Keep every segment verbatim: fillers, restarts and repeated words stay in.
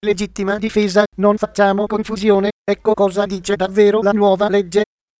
legittima difesa, non facciamo confusione, ecco cosa dice davvero la nuova legge.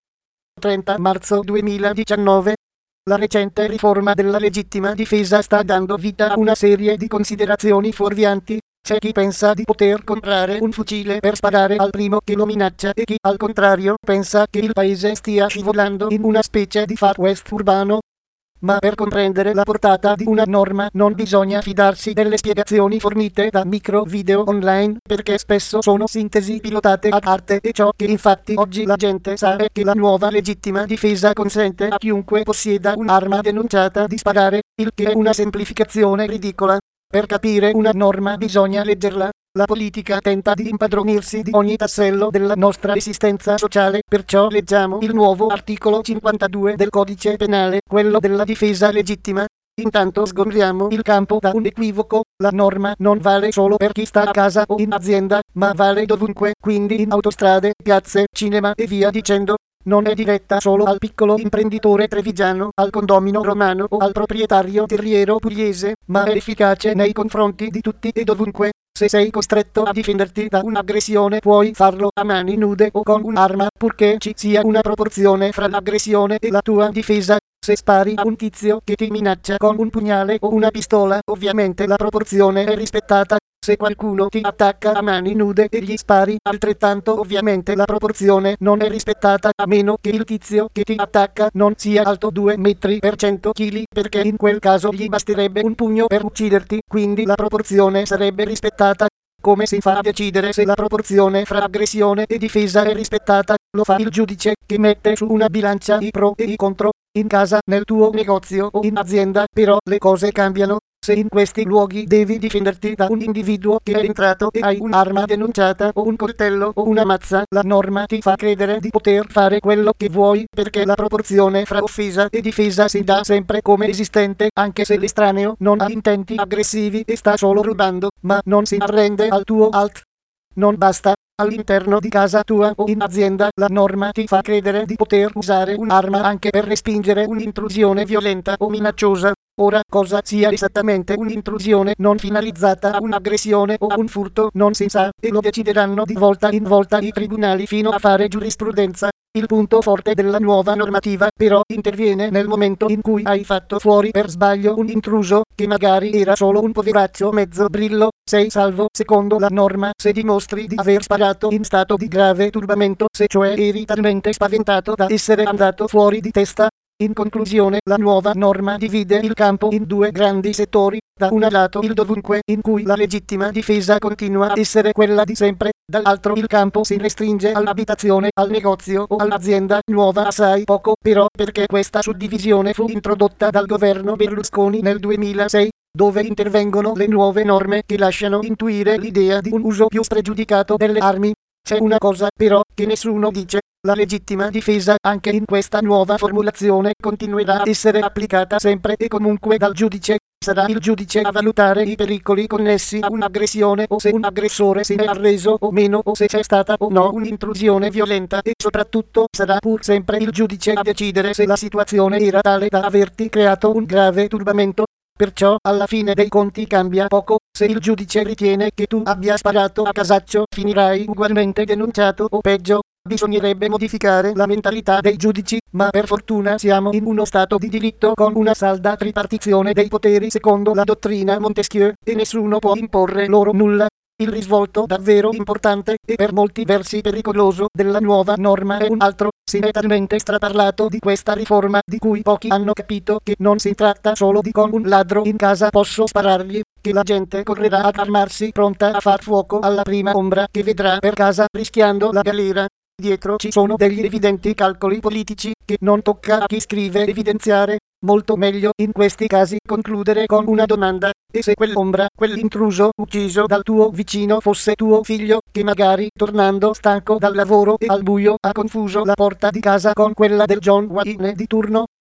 trenta marzo duemiladiciannove. La recente riforma della legittima difesa sta dando vita a una serie di considerazioni fuorvianti. C'è chi pensa di poter comprare un fucile per sparare al primo che lo minaccia e chi, al contrario, pensa che il paese stia scivolando in una specie di Far West urbano. Ma per comprendere la portata di una norma non bisogna fidarsi delle spiegazioni fornite da micro video online, perché spesso sono sintesi pilotate ad arte e ciò che infatti oggi la gente sa è che la nuova legittima difesa consente a chiunque possieda un'arma denunciata di sparare, il che è una semplificazione ridicola. Per capire una norma bisogna leggerla. La politica tenta di impadronirsi di ogni tassello della nostra esistenza sociale, perciò leggiamo il nuovo articolo cinquantadue del codice penale, quello della difesa legittima. Intanto sgombriamo il campo da un equivoco: la norma non vale solo per chi sta a casa o in azienda, ma vale dovunque, quindi in autostrade, piazze, cinema e via dicendo. Non è diretta solo al piccolo imprenditore trevigiano, al condomino romano o al proprietario terriero pugliese, ma è efficace nei confronti di tutti e dovunque. Se sei costretto a difenderti da un'aggressione puoi farlo a mani nude o con un'arma, purché ci sia una proporzione fra l'aggressione e la tua difesa. Se spari a un tizio che ti minaccia con un pugnale o una pistola, ovviamente la proporzione è rispettata. Se qualcuno ti attacca a mani nude e gli spari altrettanto, ovviamente la proporzione non è rispettata, a meno che il tizio che ti attacca non sia alto due metri per cento chili, perché in quel caso gli basterebbe un pugno per ucciderti, quindi la proporzione sarebbe rispettata. Come si fa a decidere se la proporzione fra aggressione e difesa è rispettata? Lo fa il giudice, che mette su una bilancia i pro e i contro. In casa, nel tuo negozio o in azienda, però, le cose cambiano. Se in questi luoghi devi difenderti da un individuo che è entrato e hai un'arma denunciata o un coltello o una mazza, la norma ti fa credere di poter fare quello che vuoi, perché la proporzione fra offesa e difesa si dà sempre come esistente, anche se l'estraneo non ha intenti aggressivi e sta solo rubando, ma non si arrende al tuo alt. Non basta. All'interno di casa tua o in azienda, la norma ti fa credere di poter usare un'arma anche per respingere un'intrusione violenta o minacciosa. Ora, cosa sia esattamente un'intrusione non finalizzata a un'aggressione o a un furto non si sa, e lo decideranno di volta in volta i tribunali fino a fare giurisprudenza. Il punto forte della nuova normativa, però, interviene nel momento in cui hai fatto fuori per sbaglio un intruso, che magari era solo un poveraccio mezzo brillo. Sei salvo, secondo la norma, se dimostri di aver sparato in stato di grave turbamento, se cioè eri talmente spaventato da essere andato fuori di testa. In conclusione, la nuova norma divide il campo in due grandi settori: da un lato il dovunque, in cui la legittima difesa continua a essere quella di sempre, dall'altro il campo si restringe all'abitazione, al negozio o all'azienda nuova assai poco, però, perché questa suddivisione fu introdotta dal governo Berlusconi nel duemilasei, dove intervengono le nuove norme che lasciano intuire l'idea di un uso più spregiudicato delle armi. C'è una cosa, però, che nessuno dice: la legittima difesa, anche in questa nuova formulazione, continuerà a essere applicata sempre e comunque dal giudice. Sarà il giudice a valutare i pericoli connessi a un'aggressione, o se un aggressore si è arreso o meno, o se c'è stata o no un'intrusione violenta, e soprattutto sarà pur sempre il giudice a decidere se la situazione era tale da averti creato un grave turbamento. Perciò, alla fine dei conti cambia poco. Se il giudice ritiene che tu abbia sparato a casaccio, finirai ugualmente denunciato o peggio. Bisognerebbe modificare la mentalità dei giudici, ma per fortuna siamo in uno stato di diritto con una salda tripartizione dei poteri secondo la dottrina Montesquieu, e nessuno può imporre loro nulla. Il risvolto davvero importante, e per molti versi pericoloso, della nuova norma è un altro. Si è talmente straparlato di questa riforma, di cui pochi hanno capito che non si tratta solo di con un ladro in casa posso sparargli, che la gente correrà ad armarsi pronta a far fuoco alla prima ombra che vedrà per casa, rischiando la galera. Dietro ci sono degli evidenti calcoli politici, che non tocca a chi scrive evidenziare. Molto meglio in questi casi concludere con una domanda: e se quell'ombra, quell'intruso ucciso dal tuo vicino fosse tuo figlio, che magari, tornando stanco dal lavoro e al buio, ha confuso la porta di casa con quella del John Wayne di turno?